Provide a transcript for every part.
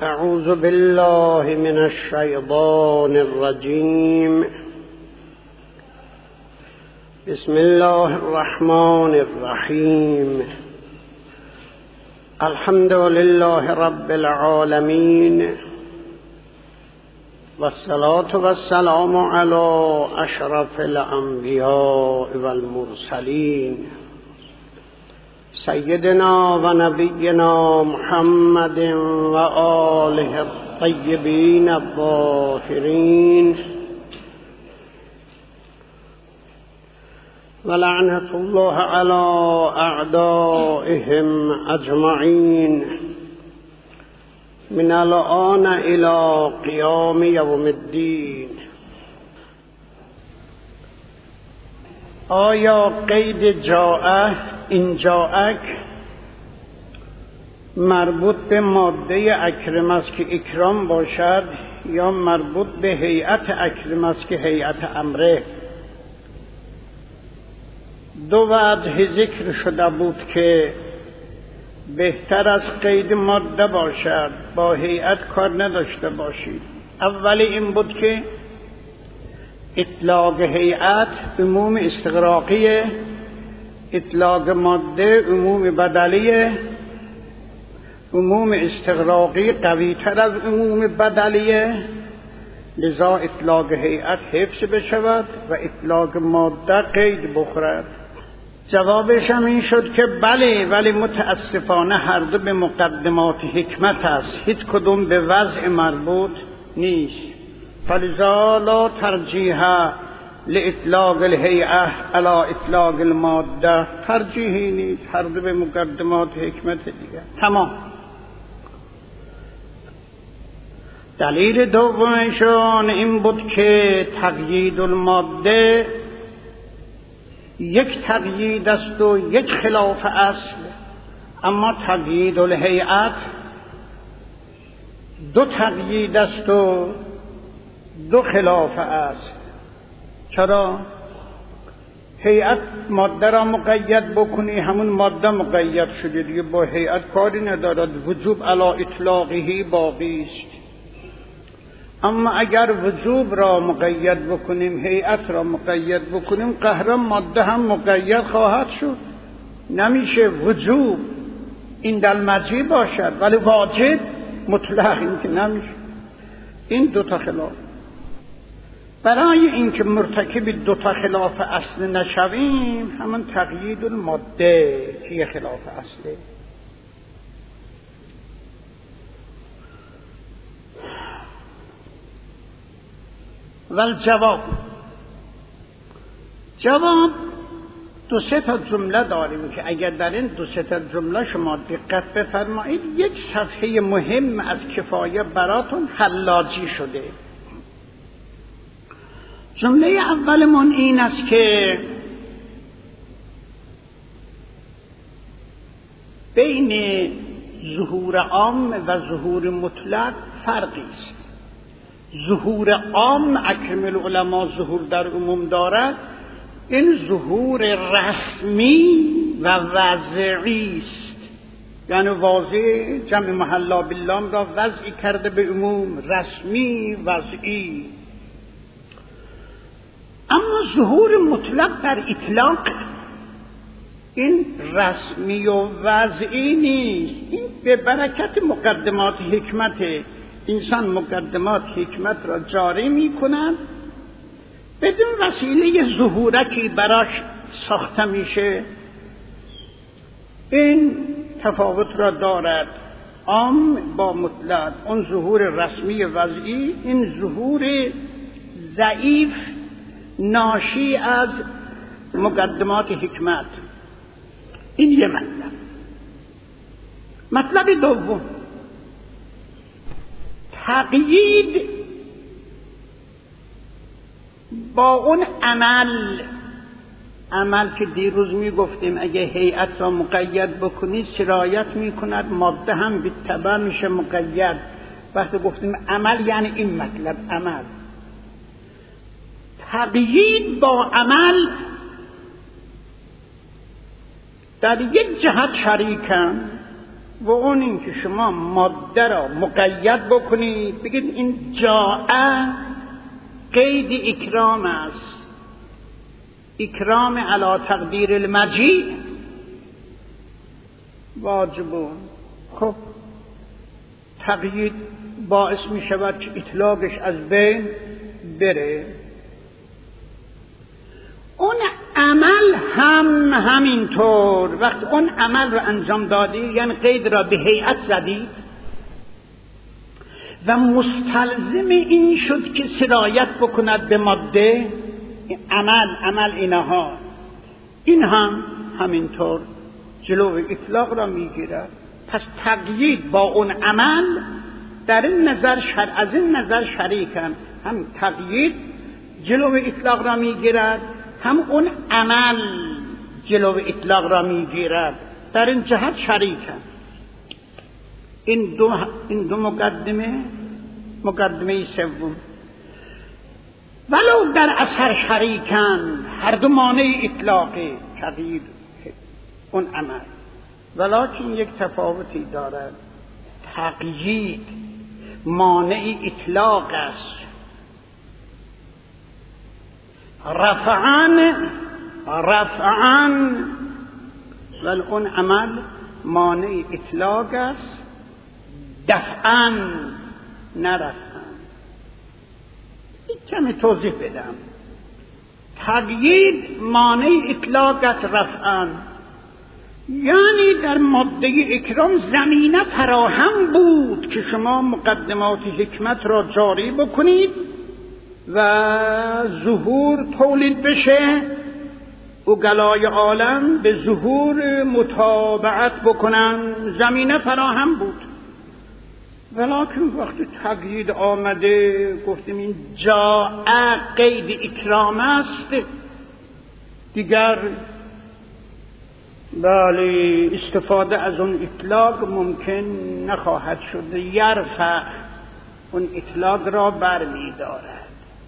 أعوذ بالله من الشيطان الرجيم. بسم الله الرحمن الرحيم. الحمد لله رب العالمين، والصلاة والسلام على أشرف الأنبياء والمرسلين سيدنا ونبينا محمد وآله الطيبين الطاهرين، ولعنة الله على أعدائهم أجمعين من الآن إلى قيام يوم الدين. آیا قید جاء این جاءک مربوط به ماده اکرم است که اکرام باشد یا مربوط به هیئت اکرم است که هیئت امره؟ دو وجه ذکر شده بود که بهتر از قید ماده باشد با هیئت کار نداشته باشید. اولی این بود که اطلاق هیئت عموم استغراقیه، اطلاق ماده عموم بدلیه. عموم استغراقی قوی تر از عموم بدلیه، لذا اطلاق هیئت حفظ بشود و اطلاق ماده قید بخورد. جوابش هم این شد که بله، ولی متاسفانه هر دو به مقدمات حکمت است، هیچ کدوم به وضع مربوط نیست. فلذا لا ترجیح لاطلاق الهیئه علی اطلاق الماده، ترجیحی نیست، هر دو به مقدمات حکمت دیگه. تمام. دلیل دومشون این بود که تقیید الماده یک تقیید است و یک خلاف اصل، اما تقیید الهیئت دو تقیید است و دو خلاف اصل. چرا؟ هیئت ماده را مقید بکنی، همون ماده مقید شده دیگه، با هیئت کاری ندارد، وجوب علی اطلاقه باقی است. اما اگر وجوب را مقید بکنیم، هیئت را مقید بکنیم، قهرا ماده هم مقید خواهد شد. نمیشه وجوب این دلمجی باشد ولی واجب مطلق این که نمیشه. این دوتا خلاف. برای اینکه مرتکب دوتا خلاف اصل نشویم، همون تقیید الماده که یه خلاف اصله. والجواب، جواب دو سه تا جمله داریم که اگر در این دو سه تا جمله شما دقت بفرمایید، یک صفحه مهم از کفایه براتون حلاجی شده. جمله اولمون این است که بین ظهور عام و ظهور مطلق فرقی است. ظهور عام اکرم العلماء ظهور در عموم دارد، این ظهور رسمی و وضعی است، یعنی واضح جمع محلا باللام را وضعی کرده به عموم، رسمی وضعی. اما ظهور مطلق در اطلاق این رسمی و وضعی نیست. این به برکت مقدمات حکمت انسان مقدمات حکمت را جاری می کند، بدون وسیله ظهورکی براش ساخته میشه. این تفاوت را دارد عام با مطلق. اون ظهور رسمی وضعی، این ظهور ضعیف ناشی از مقدمات حکمت. این یه مطلب. مطلب دوم، تقیید با اون عمل که دیروز می گفتیم اگه هیئت را مقید بکنید سرایت می کند، ماده هم بالتبع میشه مقید. وقتی گفتیم عمل یعنی این مطلب، عمل. تقیید با عمل در یک جهت شریکن و اون این که شما ماده را مقید بکنید، بگید این جاء قید اکرام است، اکرام علی تقدیر المجیء واجبون. خب تقیید باعث می شود که اطلاقش از بین بره. اون عمل هم همینطور، وقت اون عمل رو انجام دادی یعنی قید را به هیئت زدی و مستلزم این شد که سرایت بکند به ماده عمل اینها، این هم همینطور جلو اطلاق را میگیرد. پس تقیید با اون عمل در این نظر از این نظر شریکن، هم تقیید جلو اطلاق را میگیرد، هم اون عمل جلو اطلاق را میگیرد، در این جهت شریکن. این دو مقدمه سوم. ولو در اثر شریکن، هر دو مانع اطلاق تقیید اون عمل، ولکن یک تفاوتی دارد. تقیید مانع اطلاق است، رفعاً ولی اون عمل مانع اطلاق است، دفعاً نه رفعاً. کمی توضیح بدم. تقیید مانع اطلاق است رفعاً، یعنی در ماده اکرام زمینه فراهم بود که شما مقدمات حکمت را جاری بکنید و ظهور تولید بشه و گلای عالم به ظهور متابعت بکنن، زمینه فراهم بود. ولکن وقتی تقیید آمده گفتیم این جاء قید اکرام است، دیگر بله استفاده از اون اطلاق ممکن نخواهد شد، یرفع اون اطلاق را برمی‌دارد.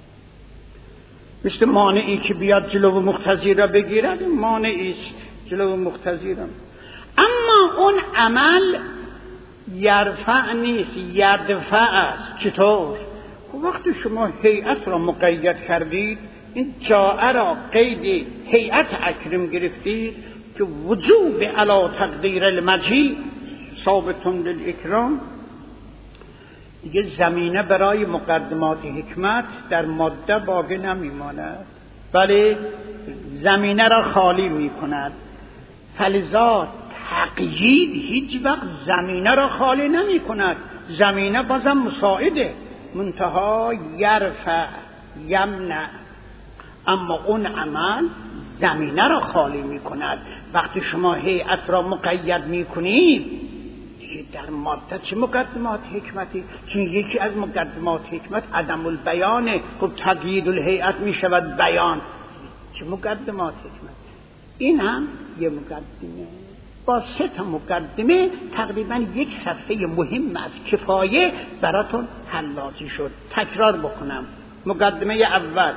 مثل مانعی که بیاد جلو مقتضی را بگیرد، مانعی است جلو مقتضی را. اما اون عمل یرفع نیست، یدفع است. چطور؟ وقتی شما هیئت را مقید کردید، این جاء را قید هیئت اکرم گرفتید که وجوب علی تقدیر المجیء ثابت للاکرام، دیگه زمینه برای مقدمات حکمت در ماده باقی نمیماند، بله زمینه را خالی میکند. فلذا تقیید هیچ وقت زمینه را خالی نمی کند، زمینه بازم مساعده، منتها یرفع یمنع، اما اون عمل زمینه را خالی می کند. وقتی شما هیئت را مقید می کنید در ماده چه مقدمات حکمتی؟ چون یکی از مقدمات حکمت عدم البیانه. خب تقیید الهیئت می شود بیان، چه مقدمات حکمت؟ این هم یه مقدمه. با 3 مقدمه تقریبا یک صفحه مهم از کفایه براتون حلاجی شد. تکرار بکنم. مقدمه اول،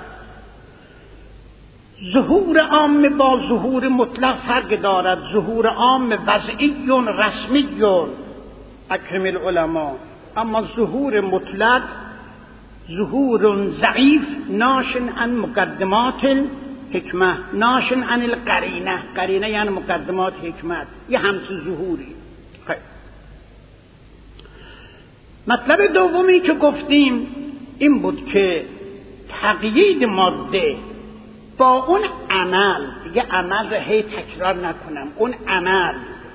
ظهور عام با ظهور مطلق فرق دارد. ظهور عام وضعی رسمی اکرم العلماء، اما ظهور مطلق ظهور ضعیف ناشن عن مقدمات حکمت، ناشن عن القرینه. قرینه یعنی مقدمات حکمت، یه همچه ظهوری. خیلی. مطلب دومی که گفتیم این بود که تقیید ماده با اون عمل، دیگه عمل را هی تکرار نکنم، اون عمل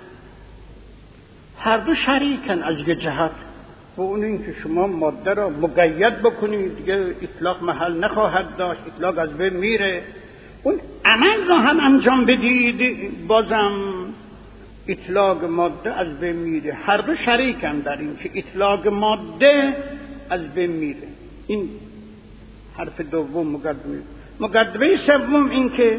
هر دو شریکن از یه جهت، و اون این که شما ماده را مقید بکنید دیگه اطلاق محل نخواهد داشت، اطلاق از بین میره. اون عمل را هم انجام بدید بازم اطلاق ماده از بین میره. هر دو شریکن در این که اطلاق ماده از بین میره. این حرف دوم مقدمه. مقدمه سوم این که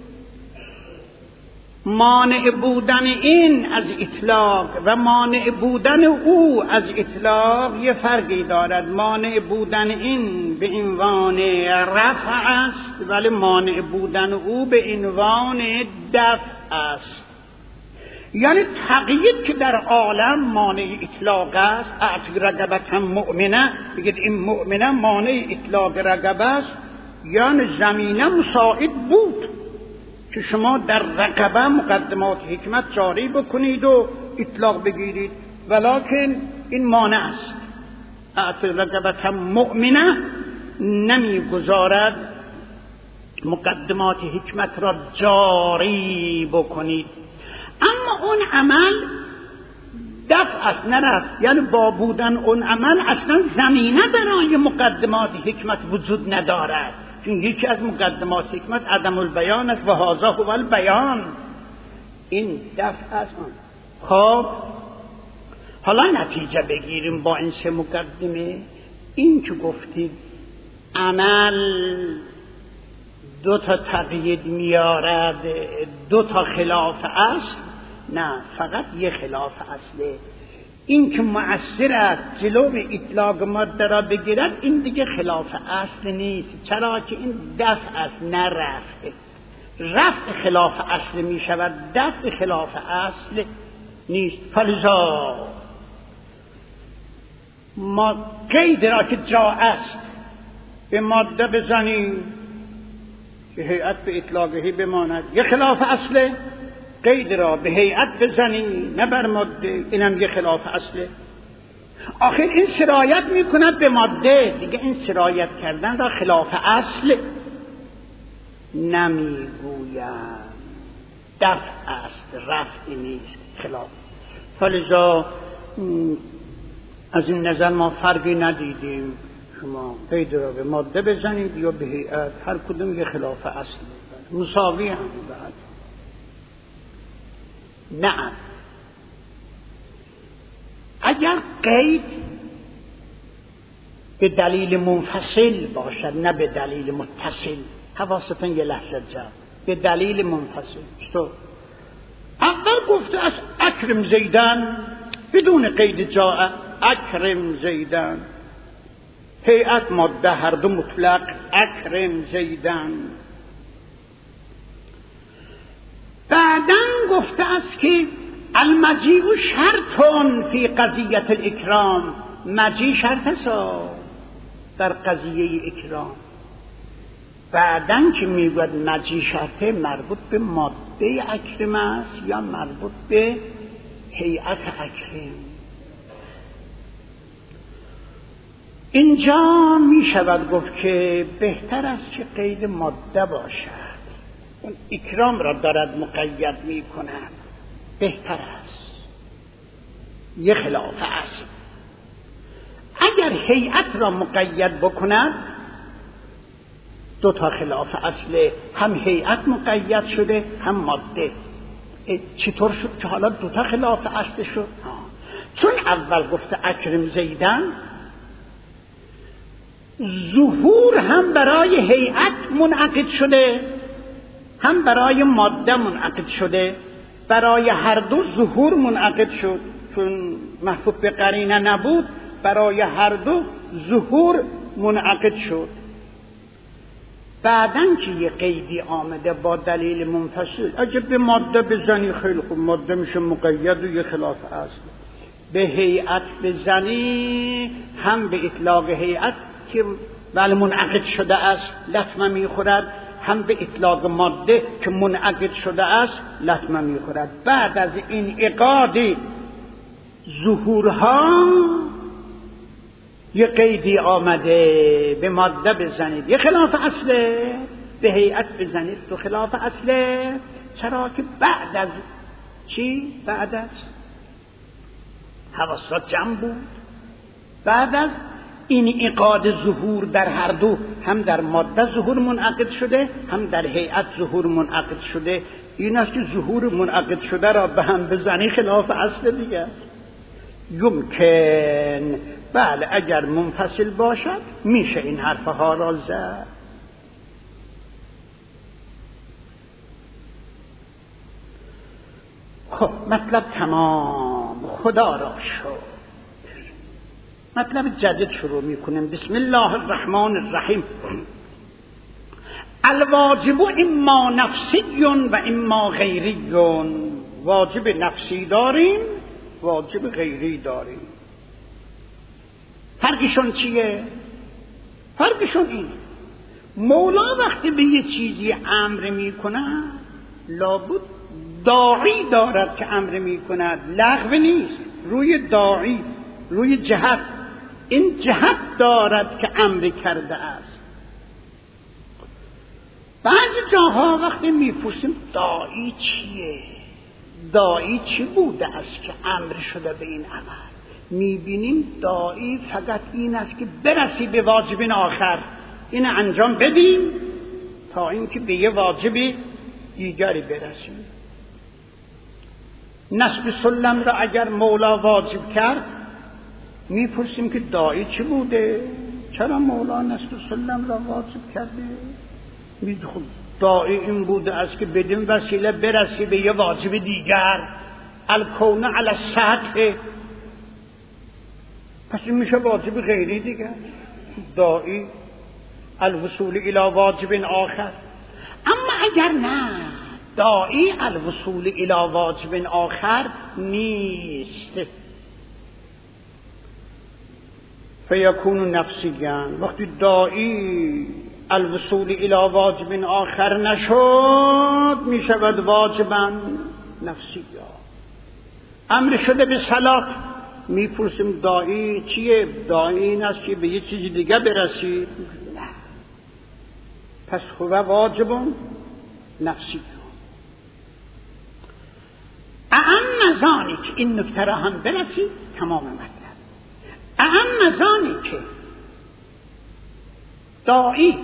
مانع بودن این از اطلاق و مانع بودن او از اطلاق یه فرقی دارد. مانع بودن این به عنوان رفع است، ولی مانع بودن او به عنوان دفع است. یعنی تقیید که در عالم مانع اطلاق است. اعطی رقبة مؤمنه، بگید این مؤمنه مانع اطلاق رقبه است، یعنی زمینه مساعد بود که شما در رقبه مقدمات حکمت جاری بکنید و اطلاق بگیرید، ولکن این مانع است. اعطی رقبة مؤمنه نمیگذارد مقدمات حکمت را جاری بکنید. اما اون عمل دفع است، نه رفع. یعنی با بودن اون عمل اصلا زمینه برای مقدمات حکمت وجود ندارد، چون یکی از مقدمات حکمت عدم البیان است و هذا هو البیان. این دفع است. خب حالا نتیجه بگیریم با این سه مقدمه. این که گفتید عمل دو تا تقیید میارد، دو تا خلاف اصل، نه، فقط یه خلاف اصله. این که مؤثر است جلو اطلاق ماده را بگیرد، این دیگه خلاف اصل نیست. چرا که این دفع است نه رفع. رفع خلاف اصل می شود، دفع خلاف اصل نیست. فلذا ما قید را که جا است به ماده بزنیم که هیئت به اطلاقهی بماند، یه خلاف اصله. قید را به هیئت بزنی نه بر ماده، اینم یه خلاف اصله. آخر این سرایت میکند به ماده، دیگه این سرایت کردن را خلاف اصل نمیگویم، دفع است، رفع نیست، خلاف. فلذا از این نظر ما فرقی ندیدیم، شما قید را به ماده بزنید یا به هیئت، هر کدوم یه خلاف اصل مساوی هم بعد. نه، اگر قید به دلیل منفصل باشد نه به دلیل متصل، حواستون یه لحظه جمع، به دلیل منفصل. اول گفته از اکرم زیدن بدون قید جاء، اکرم زیدن، هیئت ماده هر دو مطلق، اکرم زیدن. بعداً گفته است که المجیء شرطٌ فی قضیة الاکرام، مجیء شرط است در قضیه اکرام. بعداً که میگوید مجیء شرطه، مربوط به ماده اکرم است یا مربوط به هیئت اکرم؟ اینجا می شود گفت که بهتر است که قید ماده باشد، اون اکرام را دارد مقید می کند، بهتر است، یه خلاف است. اگر هیئت را مقید بکند، دو تا خلاف اصله، هم هیئت مقید شده هم ماده. چطور شد که حالا دو تا خلاف اصل شد؟ چون اول گفته اکرم زیدن، ظهور هم برای هیئت منعقد شده هم برای ماده منعقد شده، برای هر دو ظهور منعقد شد، چون محفوظ به قرینه نبود، برای هر دو ظهور منعقد شد. بعدن که یه قیدی آمده با دلیل منفصل، اگه به ماده بزنی خیلی خوب، ماده میشه مقید و یه خلاف اصل. به هیئت بزنی هم به اطلاق هیئت که ولی منعقد شده است لطمه میخورد، هم به اطلاق ماده که منعقد شده است لطمه میخورد. بعد از این عقاد ظهورها یه قیدی آمده، به ماده بزنید یه خلاف اصله، به هیئت بزنید تو خلاف اصله. چرا که بعد از چی؟ بعد از حواست جمع بود، بعد از این عقاد ظهور در هر دو، هم در ماده ظهور منعقد شده هم در هیئت ظهور منعقد شده. این است که ظهور منعقد شده را به هم بزنی خلاف اصل دیگه. یمکن، بله اگر منفصل باشد میشه این حرفها را زد. خب مطلب تمام، خدا را شد. مطلب جدید شروع میکنیم. بسم الله الرحمن الرحیم. الواجب اما نفسی و اما غیری. واجب نفسی داریم، واجب غیری داریم. فرقشون چیه؟ فرقشون اینه مولا وقتی به یه چیزی امر میکنه لابد داعی دارد که امر میکند، لغو نیست. روی داعی، روی جهت، این جهت دارد که امر کرده است. بعضی جاها وقتی میپرسیم داعی چیه، داعی چی بوده است که امر شده به این عمل، میبینیم داعی فقط این است که برسی به واجب آخر، این انجام بدیم تا اینکه به یه واجب دیگری برسیم. نصب سلم را اگر مولا واجب کرد میپرسیم که داعی چی بوده، چرا مولا نصب سلم را واجب کرده؟ میگه داعی این بوده است که بدین وسیله برسی به یه واجب دیگر، الکون علی السطح، پس این میشه واجب غیری دیگر. داعی الوصول الی واجب آخر. اما اگر نه، داعی الوصول الی واجب آخر نیست، فیکون نفسیاً. وقتی داعی الوصول الی واجب آخر نشد میشود واجباً نفسیاً. امر شده به صلات، میپرسیم داعی چیه؟ داعی این است که به یه چیز دیگه برسی. نه، پس هو واجب نفسی. اعم زانی که این نکته را هم برسی تمام مطلب. اعم زانی که داعی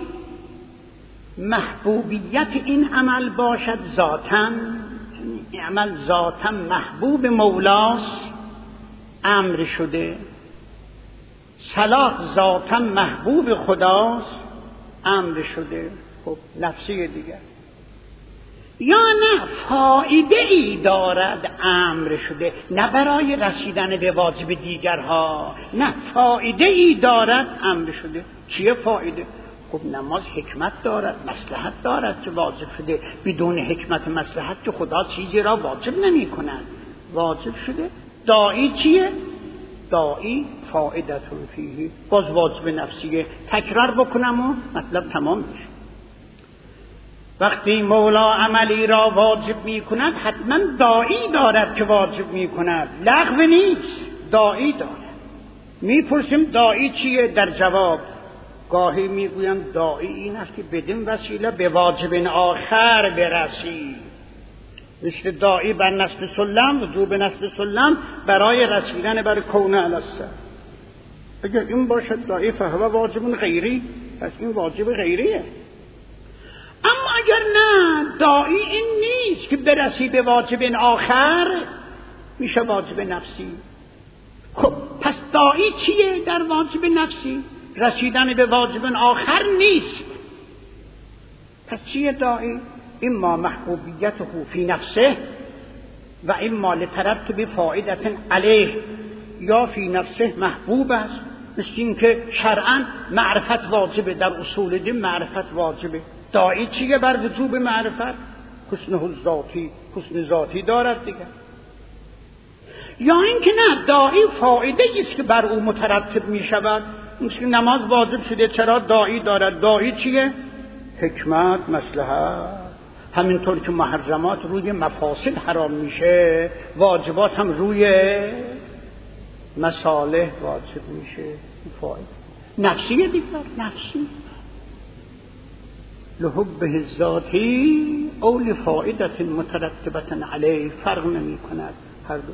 محبوبیت این عمل باشد ذاتاً، این عمل ذاتاً محبوب مولاست، امر شده. صلاح ذاتاً محبوب خداست، امر شده. خب نفسی دیگر. یا نه فایده ای دارد، امر شده، نه برای رسیدن به واجب دیگرها، نه فایده ای دارد، امر شده. چیه فایده؟ خب نماز حکمت دارد، مصلحت دارد که واجب شده. بدون حکمت مصلحت که خدا چیزی را واجب نمی کند، واجب شده. داعی چیه؟ داعی فائدتون فیه، باز واجب نفسیه. تکرار بکنم و مطلب تمام میشه. وقتی مولا عملی را واجب می کند حتما داعی دارد که واجب می کند، لغو نیست، داعی دارد. میپرسیم داعی چیه؟ در جواب گاهی میگویم داعی این است که بدین وسیله به واجب آخر برسی، مثل داعی بر نصب سلم، وجوب نصب سلم برای رسیدن بر کون السطح. اگر این باشد داعی فهو واجب غیری، پس این واجب غیریه. اما اگر نه، داعی این نیست که برسی به واجب آخر، میشه واجب نفسی. خب پس داعی چیه در واجب نفسی؟ رسیدن به واجب آخر نیست. پس چیه داعی؟ اما محبوبیته فی نفسه و اما لترتب فائدة علیه، یا فی نفسه محبوب است، مثل این که شرعاً معرفت واجبه، در اصول دین معرفت واجبه. داعی چیه بر وجوب معرفت؟ حسنه الذاتی، حسن ذاتی دارد دیگه. یا اینکه نه، داعی فایده است که بر او مترتب می شود، مثل نماز واجب شده، چرا داعی دارد؟ داعی چیه؟ حکمت، مصلحت. همینطور که محرمات روی مفاسد حرام میشه، واجبات هم روی مصالح واجب میشه. فایده نفسیه دیگر، نفسی لحبه الذاتی او لفائدة مترتبة علیه، فرق نمی کند هر دو.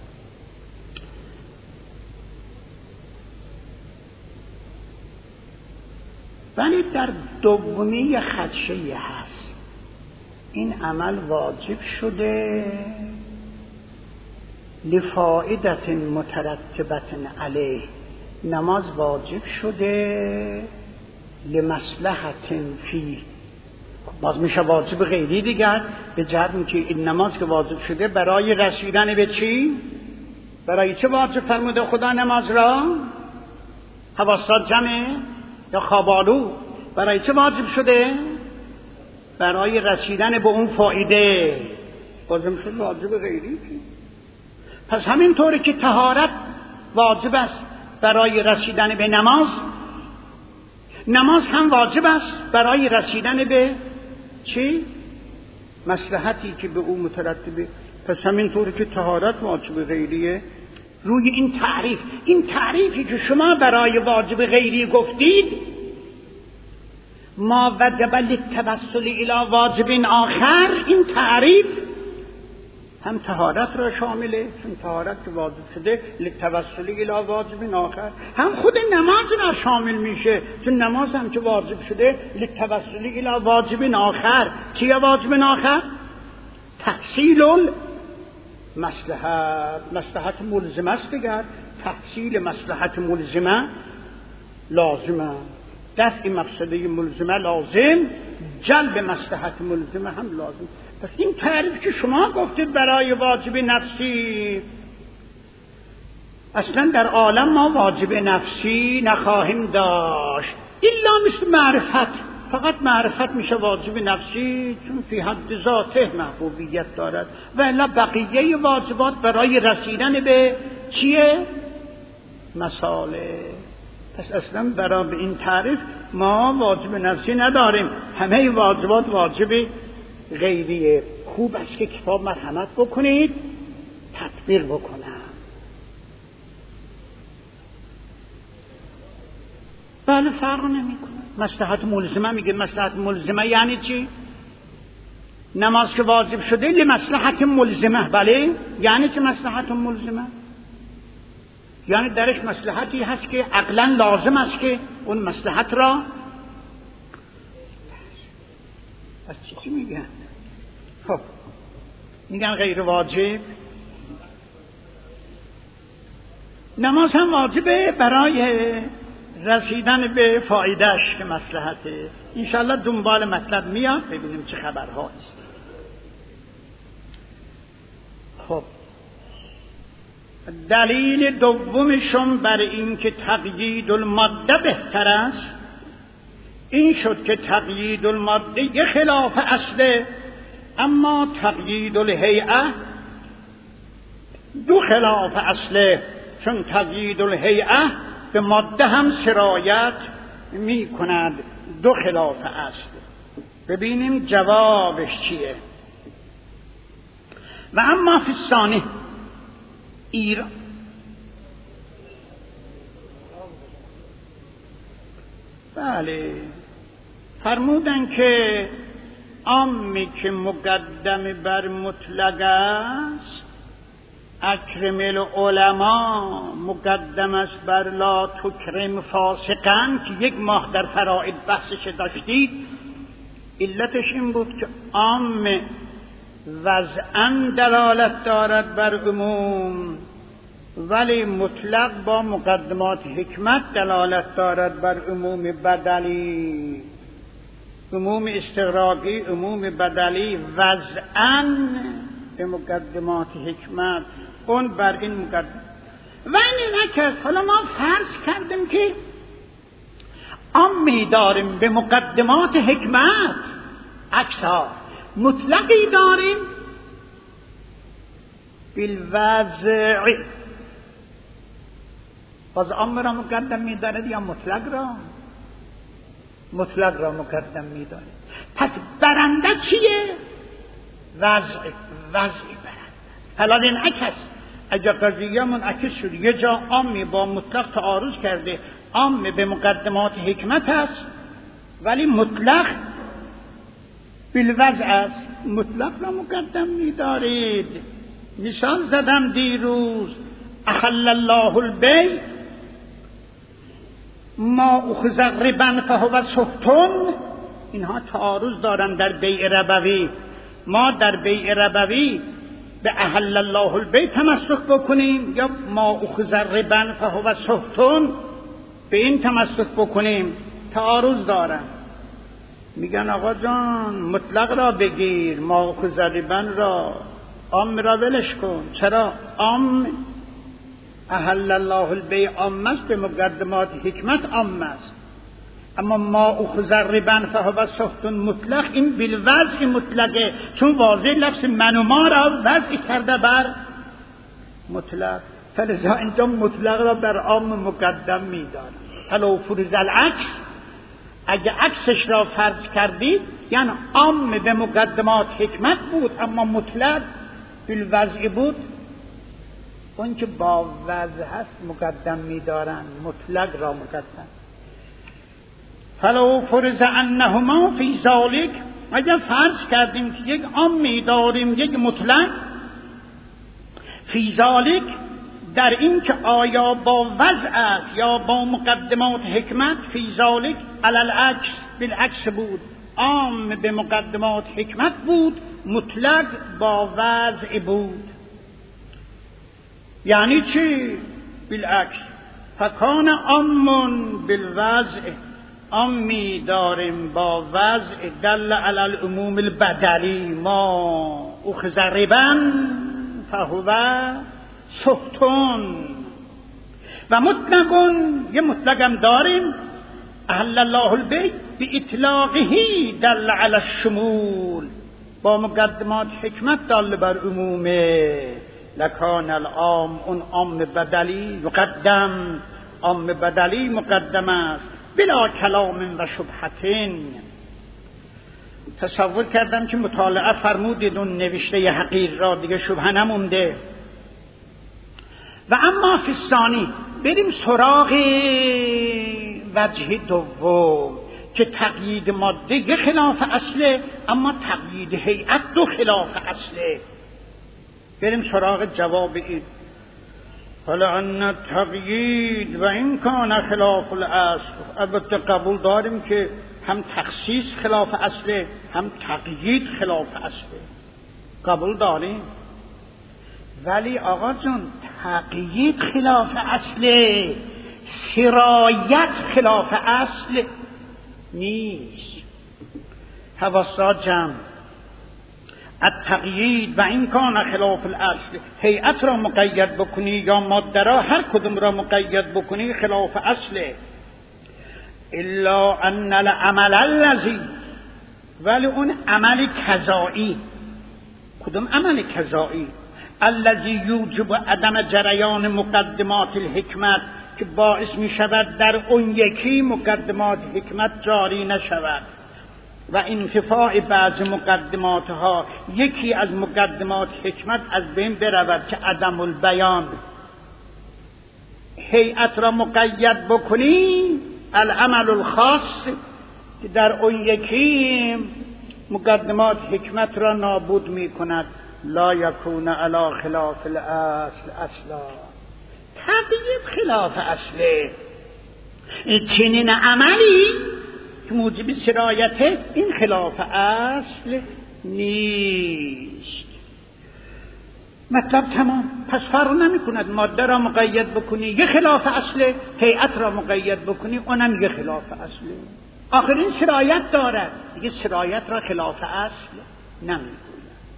ولی در دومی خدشه هست، این عمل واجب شده لفائدة مترتبة علیه، نماز واجب شده لمصلحة فیه، باز میشه واجب غیری دیگر، به جهت که این نماز که واجب شده برای رسیدن به چی؟ برای چه واجب فرموده خدا نماز را؟ حواسات جمعه یا خوابالو؟ برای چه واجب شده؟ برای رسیدن به اون فایده. بازم شد واجب غیری. پس همینطوری که طهارت واجب است برای رسیدن به نماز، نماز هم واجب است برای رسیدن به چی؟ مصلحتی که به او مترتبه. پس همینطوری که طهارت واجب غیریه، روی این تعریفی که شما برای واجب غیری گفتید، ما وجب للتوسل الی واجب آخر، این تعریف هم طهارت را شامله، چون طهارت که واجب شده للتوسل الی واجب آخر، هم خود نماز را شامل میشه، چون نماز هم که واجب شده للتوسل الی واجب آخر. چیه واجب آخر؟ تحصیل مصلحت ملزمه است دیگر. تحصیل مصلحت ملزمه لازمه، دفع مفسده ملزمه لازم، جلب مصلحت ملزمه هم لازم. پس این تعریف که شما گفتید برای واجب نفسی، اصلا در عالم ما واجب نفسی نخواهیم داشت الا مثل معرفت. فقط معرفت میشه واجب نفسی، چون فی حد ذاته محبوبیت دارد، و الا بقیه واجبات برای رسیدن به چیه؟ مساله. پس اصلا برای این تعریف ما واجب نفسی نداریم، همه واجبات واجب غیریه. خوب است که کتاب مرحمت بکنید تطبیق بکنم. بله فرق نمیکنه. مصلحت ملزمه میگه، مصلحت ملزمه یعنی چی؟ نماز که واجب شده لمصلحت ملزمه. بله یعنی چه مصلحت ملزمه؟ یعنی درش مصلحتی هست که عقلا لازم است که اون مصلحت را از چی میگن؟ خب میگن غیر واجب. نماز هم واجبه برای رسیدن به فایدهش که مصلحته. انشاءالله دنبال مطلب میاد، ببینیم چه خبرهاست. خب دلیل دومشون بر این که تقیید الماده بهتر است این شد که تقیید الماده خلاف اصله، اما تقیید الهیئه دو خلاف اصله، چون تقیید الهیئه به ماده هم سرایت می کند، دو خلاف اصل. ببینیم جوابش چیه. و اما فی الثانی ایران، بله فرمودن که عامی که مقدم بر مطلق است، اکرم العلماء مقدم است بر لا تکرم فاسقا، که 1 ماه در فرائض بحثش داشتید. علتش این بود که عام وضعاً دلالت دارد بر عموم، ولی مطلق با مقدمات حکمت دلالت دارد بر عموم بدلی. عموم استغراقی، عموم بدلی وضعاً به مقدمات حکمت، اون بر این مقدم. و این نکرد. حالا ما فرض کردیم که عامی داریم به مقدمات حکمت، عکس‌ها مطلقی داریم بالوضع. باز عام را مقدم می‌دارد یا مطلق را؟ مطلق را مقدم می‌دارد. پس برنده چیه؟ وضعی برنده. حالا این عکس، اگر قضیه منعکس شد، یه جا عامی با مطلق تعارض کرده، عام به مقدمات حکمت است ولی مطلق بالوضع است، مطلق را مقدم می‌دارید. مثال زدم دیروز، احل الله البیع ما اخذ ربا فهو سحت. اینها تعارض دارن در بیع ربوی. ما در بیع ربوی به احل الله البیع تمسک بکنیم یا ما اخذ ربا فهو سحت به این تمسک بکنیم؟ تعارض دارن. میگن آقا جان مطلق را بگیر، ما اخذ ربا را، عام را ولش کن. چرا؟ عام احل الله البیع عام است، به مقدمات حکمت عام است. اما ما اخذ ربا فهو سخط مطلق، این بالوضع مطلقه، چون واضح لفظ من و ما را وضع کرده بر مطلق، فلذا اینجا مطلق را بر عام مقدم می‌دانم. فلو فرض العکس، اگه عکسش را فرض کردید یعنی عام به مقدمات حکمت بود اما مطلق بالوضع بود، اون که با وضع هست مقدم می‌دارن، مطلق را مقدم. فلو فرض انهما فی ذلک، اگر فرض کردیم که یک عام داریم یک مطلق، فی ذلک در این که آیا با وضع است یا با مقدمات حکمت، فی ذلک علی العکس، بالعکس بود، عام به مقدمات حکمت بود، مطلق با وضع بود. یعنی چی؟ بالعکس، فکان عام بالوضع، عامی داریم با وضع دل علی العموم البدلی، ما اخذ ربا فهو سخطون، و مطلقون یه مطلقم داریم احل الله البیع باطلاقه دل علی الشمول، با مقدمات حکمت دل بر عمومه. لکان العام، اون عام بدلی یقدم، عام بدلی مقدم است بلا کلام و شبهتین. تصور کردم که مطالعه فرمودید اون نوشته حقیر را، دیگه شبهه نمونده. و اما فی الثانی، بریم سراغ وجه دوم که تقیید ماده خلاف اصله اما تقیید هیئت دو خلاف اصله. بریم سراغ جواب این. فلعن التقیید و این کان خلاف الاصل، البته قبول داریم که هم تخصیص خلاف اصله هم تقیید خلاف اصله، قبول داریم. ولی آقا جون تقیید خلاف اصله، سرایت خلاف اصل نیست. حواسا جمع. التقیید و این کان خلاف الاصل، هیئت را مقید بکنی یا ماده را، هر کدوم را مقید بکنی خلاف اصله. الا ان العمل الذی، ولی اون عمل کذایی. کدوم عمل کذایی؟ الذی یوجب عدم جریان مقدمات الحکمت، که باعث می شود در اون یکی مقدمات حکمت جاری نشود و انتفاع بعض مقدماتها، یکی از مقدمات حکمت از بین برود که عدم البیان. هیئت را مقید بکنی العمل الخاص، که در اون یکی مقدمات حکمت را نابود می کند. لا یکون علی خلاف الاصل اصلا، تقیید خلاف اصله. چنین عملی که موجب سرایته این خلاف اصل نیست. مطلب تمام. پس فرق نمی کند ماده را مقید بکنی یه خلاف اصله، هیئت را مقید بکنی اونم یه خلاف اصله. آخرین سرایت دارد، دیگه سرایت را خلاف اصل نمی کند.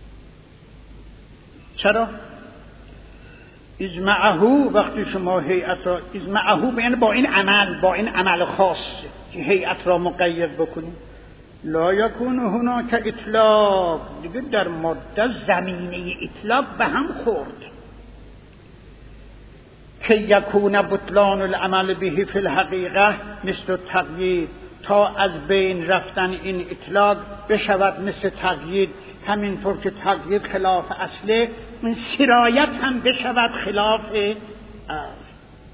چرا؟ اجمعه، وقتی شما هیئت را اجمعه یعنی با این عمل خاص که هیئت را مقید بکنید، لا یکون هناک اطلاق، دیگه در ماده زمینه اطلاق به هم خورد. که یکون بطلان العمل به فی الحقیقه مثل تقیید، تا از بین رفتن این اطلاق بشود مثل تقیید. همینطور که تقیید خلاف اصله، این سرایت هم بشود خلاف اصل.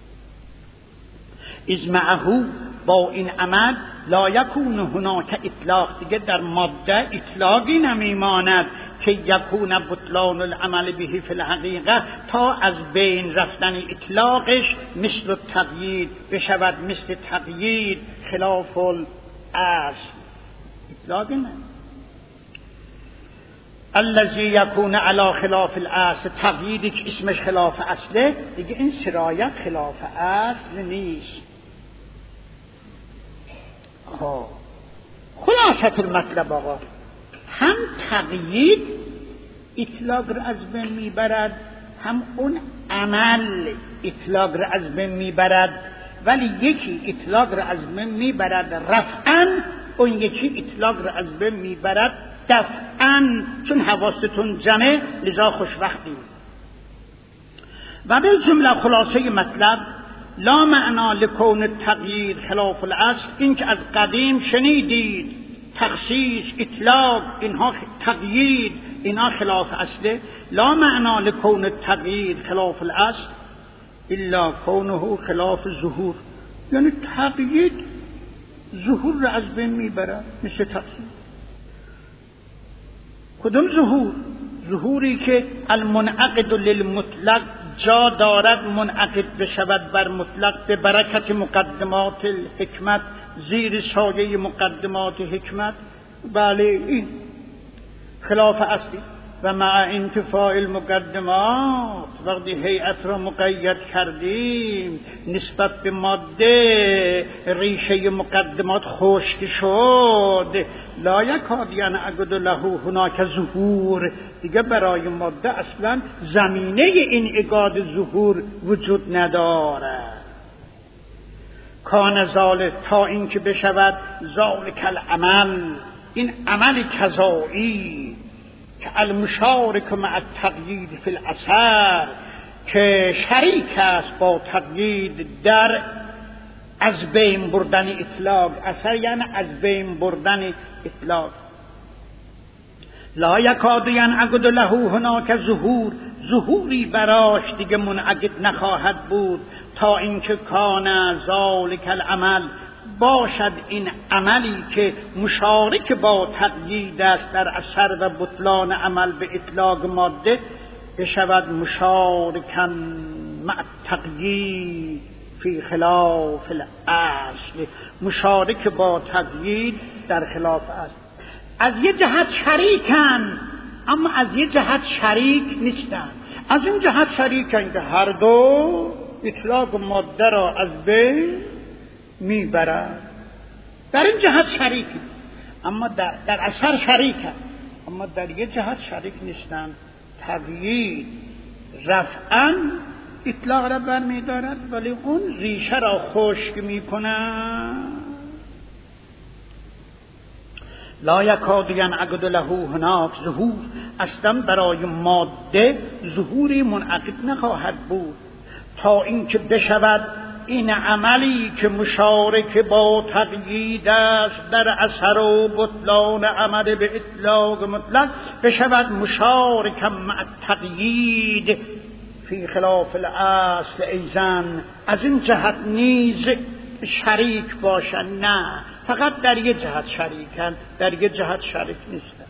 اجمعه، با این عمل لا یکون هناک اطلاق، دیگه در ماده اطلاقی نمیماند. که یکون بطلان العمل به فی الحقیقه، تا از بین رفتن اطلاقش مثل تقیید بشود مثل تقیید خلاف الاصل. اطلاقی نه. الذی یکون علی خلاف الاصل، تقییدی که اسمش خلاف اصله، دیگه این سرایت خلاف اصل نیست. خب خلاصه المطلب آقا، هم تقیید اطلاق را از بین میبرد، هم اون عمل اطلاق را از بین میبرد. ولی یکی اطلاق را از بین میبرد رفعاً، اون یکی اطلاق را از بین میبرد دفعاً. چون حواستون جمعه لذا خوشوقتیم. و بالجمله خلاصه مطلب لا معنا لکون التغییر خلاف الاصل. این که از قدیم شنیدید تخصیص، اطلاق، اینها تغییر، اینها خلاف اصله. لا معنا لکون التغییر خلاف الاصل الا کونه خلاف ظهور. یعنی تغییر ظهور را از بین میبرد، مثل تخصیص. کدوم ظهور؟ ظهوری که المنعقد للمطلق جا دارد منعقد بشود بر مطلق به برکت مقدمات الحکمت، زیر سایه مقدمات حکمت. بله این خلاف اصلی. و مع انتفاع المقدمات، وقتی هیئت را مقید کردیم نسبت به ماده ریشه مقدمات خشک شد، لا یکاد ینعقد له هناک ظهور. دیگه برای ماده اصلا زمینه این اعقاد ظهور وجود ندارد. کان ذالک، تا اینکه بشود ذالک العمل، این عمل کذایی که المشارک مع التقیید فی الاثر، که شریک است با تقیید در از بین بردن اطلاق. اثر یعنی از بین بردن اطلاق. لا یکاد ینعقد له هناک ظهور، ظهوری براش دیگه منعقد نخواهد بود تا اینکه کان ذالک العمل، باشد این عملی که مشارک با تقیید است در اثر و بطلان عمل به اطلاق ماده، بشود مشارکا مع تقیید فی خلاف الاصل، مشارک با تقیید در خلاف اصل. از یه جهت شریکن اما از یه جهت شریک نیستن. از این جهت شریکن که هر دو اطلاق ماده را از بین میبرد. در این جهت شریکی، اما در اثر شریکن، اما در یه جهت شریک نیستن. تقیید رفعاً اطلاق را برمیدارد ولی اون ریشه را خشک میکنند. لا یکاد ینعقد له هناک ظهور، اصلا برای ماده ظهوری منعقد نخواهد بود تا اینکه بشود این عملی که مشارک با تقیید است در اثر و بطلان عمل به اطلاق مطلق، بشود مشارکا مع تقیید فی خلاف الاصل ایضا. از این جهت نیز شریک باشن، نه فقط در یک جهت شریکن، در یک جهت شریک نیستن.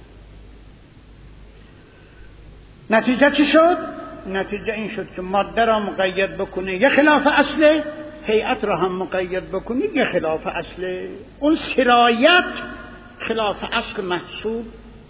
نتیجه چی شد؟ نتیجه این شد که ماده را مقید بکنه یه خلاف اصله، هیئت را هم مقید بکنه یه خلاف اصله. اون سرایت خلاف اصل محسوب.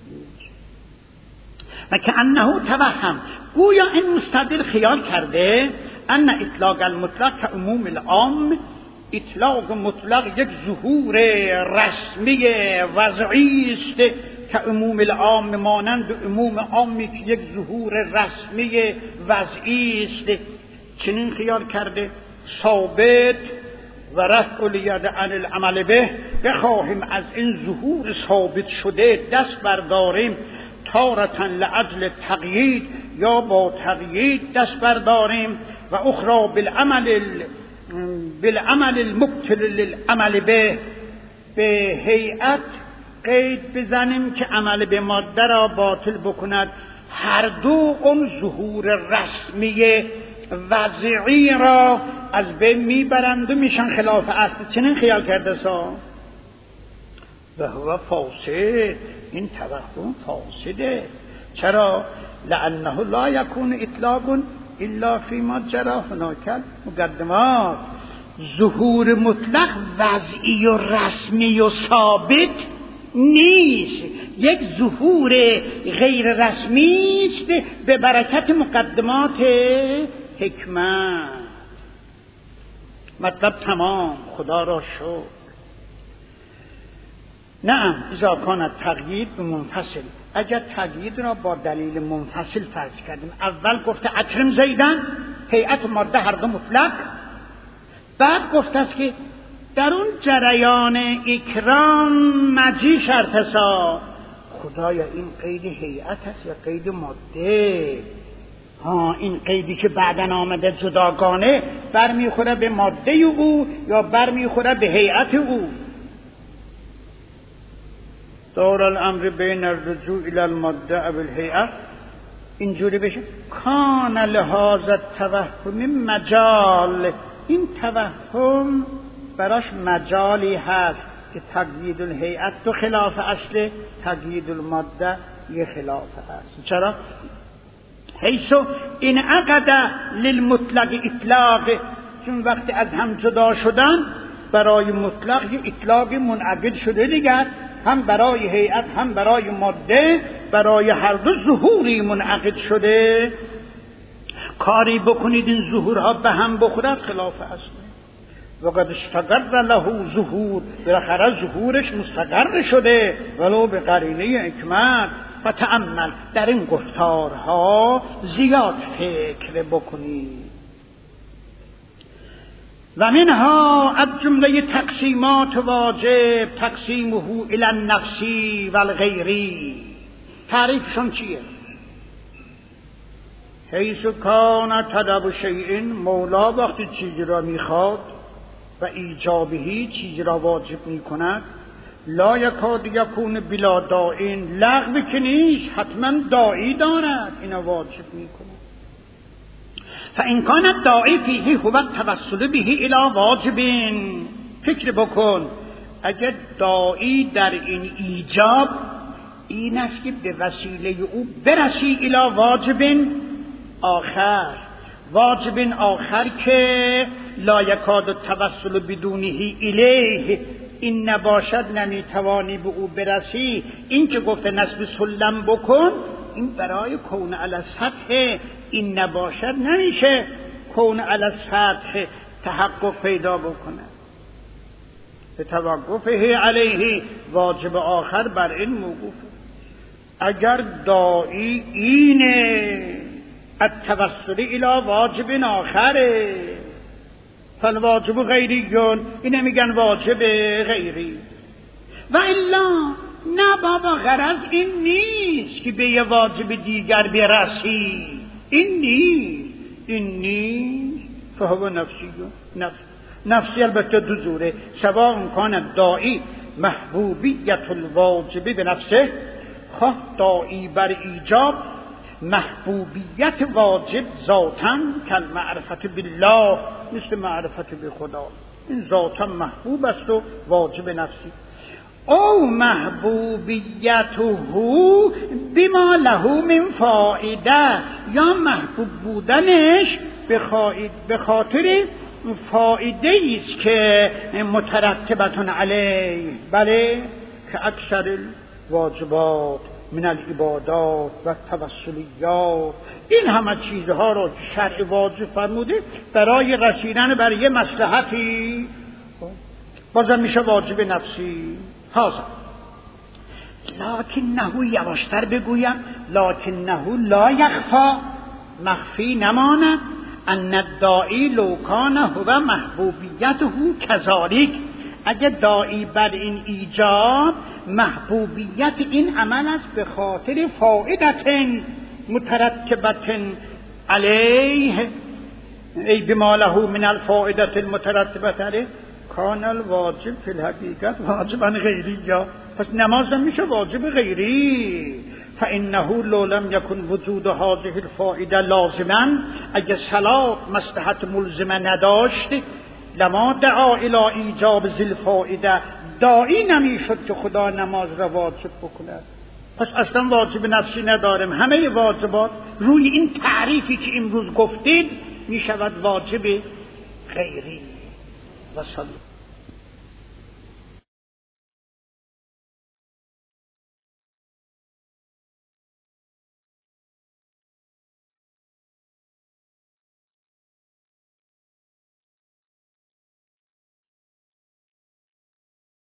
و که انه توهم، گویا این مستدل خیال کرده ان اطلاق المطلق که عموم العام، اطلاق مطلق یک ظهور رسمی وضعی است که عموم العام، مانند عموم عامی که یک ظهور رسمی وضعی است. چنین خیال کرده ثابت و رفع الید عن العمل به، بخواهیم از این ظهور ثابت شده دست برداریم تارة لعجل تقیید، یا با تقیید دست برداریم، و اخرى بالعمل المبطل للعمل به، به هیئت قید بزنیم که عمل به ماده را باطل بکند. هر دو اون ظهور رسمی وضعی را از بین میبرند و میشن خلاف اصل. چنین خیال کرده سا و هو فاسد، این توهم فاسده. چرا؟ لانه لا یکون اطلاق الا فیما جرى هناك مقدمات. ظهور مطلق وضعی و رسمی و ثابت نیست، یک ظهور غیر رسمی است به برکت مقدمات حکمت. مطلب تمام، خدا را شکر. نعم اذا کان تقیید منفصل، اگر تقیید را با دلیل منفصل فرض کردیم. اول گفته اکرم زیدن، هیئت ماده هر دو مطلق، بعد گفت است که در اون جریان اکرام مجی شرطسا. خدایا این قید هیئت است یا قید ماده؟ این قیدی که بعداً آمده جداگانه برمیخوره به ماده او یا برمیخوره به هیئت او؟ دور الامر بین الرجوع الى الماده او الهیئه، اینجوری بشه کان لهذا التوهم مجال. این توهم براش مجالی هست که تقیید الهیئت تو خلاف اصل، تقیید الماده یه خلاف اصل. چرا؟ حیث این عقد للمطلق اطلاق، چون وقتی از هم جدا شدن برای مطلق یه اطلاق منعقد شده دیگر، هم برای هیئت هم برای ماده، برای هر دو ظهوری منعقد شده. کاری بکنید این ظهورها به هم بخورد خلاف اصله. وقد استقر له ظهور، بالاخره ظهورش مستقر شده ولو به قرینه حکمت. فتأمل، در این گفتارها زیاد فکر بکنید. و منها از جمله تقسیمات واجب تقسیمه الی النفسی و الغیری. تعریفشون چیه؟ حیث کان طلب شیء، مولا وقتی چیزی را میخواد و ایجابهی چیزی را واجب میکند، لا یکاد یکون بلا داعین، لغوی که نیست، حتما داعی دارد اینا واجب میکنه. فان کان الداعی فیه هو التوسل به الی واجب. فکر بکن اگر داعی در این ایجاب این است که به وسیله او برسی الی واجب آخر، واجب آخر که لا یکاد التوسل بدونه الیه، این نباشد نمیتوانی به او برسی. این که گفته نصب سلم بکن، این برای کون علی سطح، این نباشد نمیشه کون علی سطح تحقق پیدا بکنه. به توقفه علیه، واجب آخر بر این موقوف. اگر داعی اینه التوسل الی واجب آخره، فالواجب غیریون، اینه میگن واجب غیری. و الا نه بابا، غرض این نیست که به یه واجب دیگر برسی، این نیست فهو نفسی البته دو جوره. سواء کان داعی محبوبیت الواجب به نفسه، خواه داعی بر ایجاب محبوبیت واجب ذاتاً کل معرفت بالله، مثل معرفت به خدا، این ذاتاً محبوب است و واجب نفسی. او محبوبیته بما له من فائده، یا محبوب بودنش به خاطر فائده است که مترتبتون علیه، بله، که اکثر الواجبات من العبادات و توسلیات، این همه چیزها را شرع واجب فرموده برای رسیدن بر یه مصلحتی، بازم میشه واجب نفسی. حاضر لکنه، یواشتر بگویم، لکنه لا یخفا، مخفی نماند، ان الداعی لو کان هو محبوبیته کذالک، اگه داعی بر این ایجاب محبوبیت این عمل است به خاطر فائدت مترتبت علیه، ای بما له من الفائدة المترتبة علیه، کان الواجب فی الحقیقت واجبا غیری. پس نماز میشه واجب غیری. فانه لو لم یکن وجود هذه الفائده لازما، اگه صلات مصلحت ملزمه نداشت، لما دعا الی ایجاب ذی فائده، داعی نمیشد که خدا نماز را واجب بکنه. پس اصلا واجب نفسی نداریم، همه واجبات روی این تعریفی که امروز گفتید میشود واجب غیری. و صلی